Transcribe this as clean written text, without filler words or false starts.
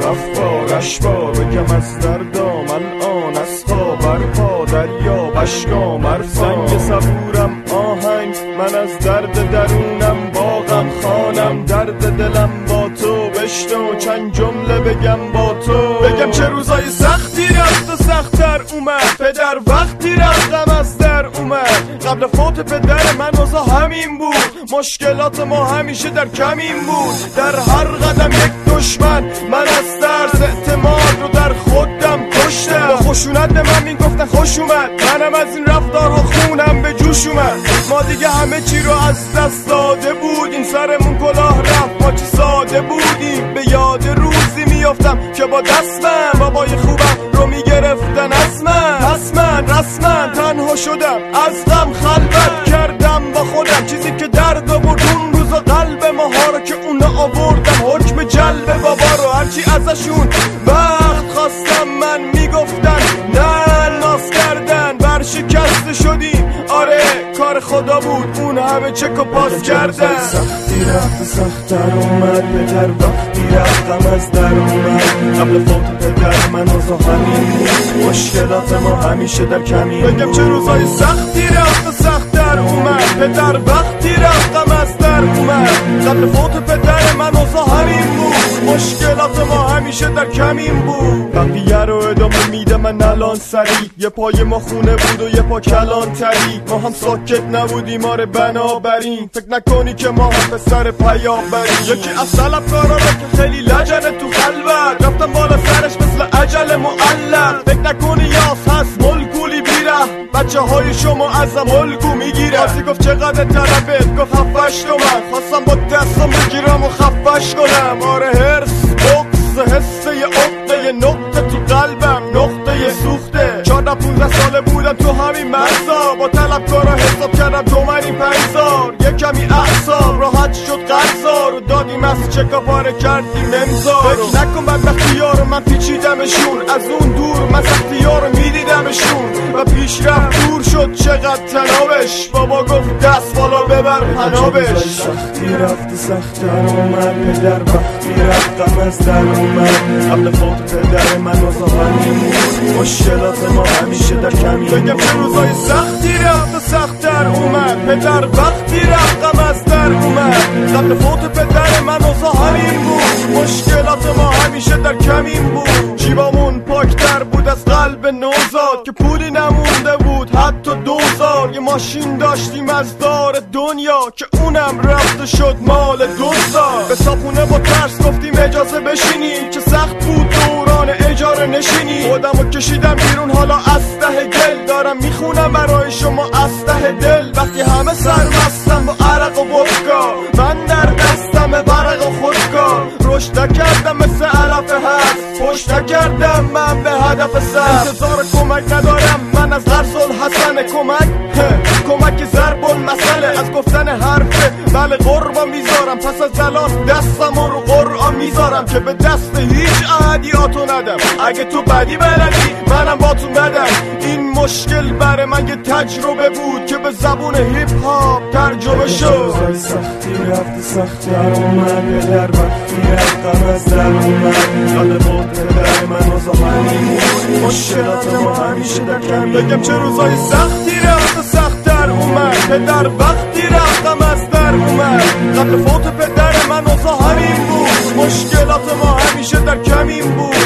صفارش با بگم از در دامن آن از خاور پا دریا بشگا مرزنگ صبورم آهنگ من از درد درونم باغم خانم درد دلم با تو بشنو چند جمله بگم با تو بگم چه روزای سختی رفت و سخت‌تر اومد پدر وقتی رفتم از در اومد قبل فوت پدر من اوضاع همین بود مشکلات ما همیشه در کمین بود در هر قدم یک دشمن من از ترس اعتماد رو در خودم کشتم با خشونت به من میگفتن خوش اومد منم از این رفتارها خونم به جوش اومد ما دیگه همه چی رو از دست داده بودیم سرمون کلاه رفت ما چی ساده بودیم به یاد روزی میافتم که با دستم بابای خوبم رو میگرفتن از من پس من رسما تنها شدم از غم خلوت کردم با خودم چیزی که درد آورد اون روزا قلب ماها رو که اونا آوردم حکم جلب بابا رو هرچی ازشون بخت خواستم من میگفتن نه ناز کردن برشکسته شدیم آره کار خدا بود اون همه چک و پاس کردن سختی رفت سخت‌تر اومد پدر وقتی رفتم از در اومد قبل فوت پدر من اوضاع همین بود مشکلات ما همیشه در کمین بگم چه روزای سختی رفت و سخت‌تر اومد پدر وقتی رفتم از در اومد قبل فوت پدر من اوضاع همین بود مشکلات ما همیشه در کمین بود بقیه رو ادامه میده من الان سریع یه پای ما خونه بود و یه پا کلان تری ما هم ساکت نبودیم آره بنابراین فکر نکنی که ما هم پسر پیامبریم یکی از طلبکارا رو که خیلی لجنه تو خلوت رفتم بالا سرش مثل عجل معلق فکر نکنی یاس هست ملکولی بیره بچه های شما ازم الگو میگیره آسی گفت چقدر طلبت گفت 7-8 تومن خواستم با دستم بگیرم و خفش کنم آره هرس بغض حسه عقده نقطه تو قلبم نقطه سوخته 14-15 ساله بودم تو همین مرزا با طلبکارا حساب کردم تومنی 5000 یه کمی اعصاب راحت شد قرضا رو دادیم از چکا پاره کردیم امضا فکر نکن بدبختی یارو من پیچیدمشون از اون دور من سختی یارو میدیدمشون و پیش رفت دور شد چقدر تنابش بابا گفت دست بالا ببر پنابش سختی رفت سخت‌تر اومد پدر وقتی رفتم از در اومد قبل فوت پدر من اوضاع همین بود مشکلات ما همیشه در کمین بگم چه روزای سختی رفت و سخت‌تر اومد پدر وقتی رفتم از در اومد قبل فوت پدر من اوضاع همین بود مشکلات ما همیشه در کمین بود جیبامون پاکتر بود از قلب نوزاد که پولی نمونده بود حتی 2000 یه ماشین داشتیم از دار دنیا که اونم رفت شد مال دوستا به صاحبونه با ترس گفتیم اجازه بشینیم که سخت بود دوران اجاره نشینی خودمو کشیدم بیرون حالا از ته گل دارم میخونم برای شما از ته دل وقتی همه سرمستم با عرق و ودکا من در دستم ورق و خودکار رشد نکردم مثل علف هست پشت نکردم من به هدف سر انتظار کمک ندارم من از غرض الحسن کمک ضرب المثل از گفتن حرفه بله قربان میذارم پس از الان دستم رو قرآن میذارم که به دست هیچ احدیاتو ندم اگه تو بدی بلدی منم با تو ندم این مشکل برای من یه تجربه بود که به زبون هیپ هاپ ترجمه شد سختی رفت سخت‌تر اومد پدر وقتی رفتم از در اومد قبل فوت پدر من اوضاع همین بود مشکلات ما همیشه در کمین بگم چه روزای سختی رفت و سخت‌تر اومد پدر وقتی رفتم از در اومد قبل فوت پدر من اوضاع همین بود مشکلات ما همیشه در کمین بود